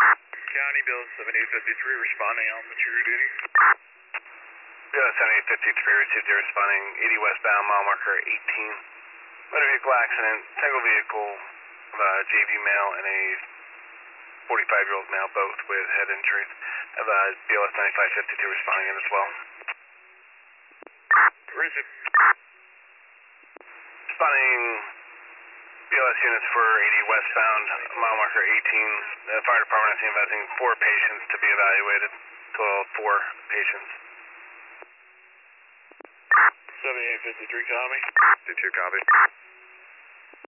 County Bill 7853 responding on mature duty. Bill 7853 received a responding 80 westbound, mile marker 18. Motor vehicle accident, single vehicle of a JV male and a 45-year-old male, both with head injuries. Have BLS 9552 responding in as well. Receive. Responding BLS units for 80 westbound, mile marker 18. The fire department is advising 4 patients to be evaluated. Total of 4 patients. 7853 copy. 52 copy.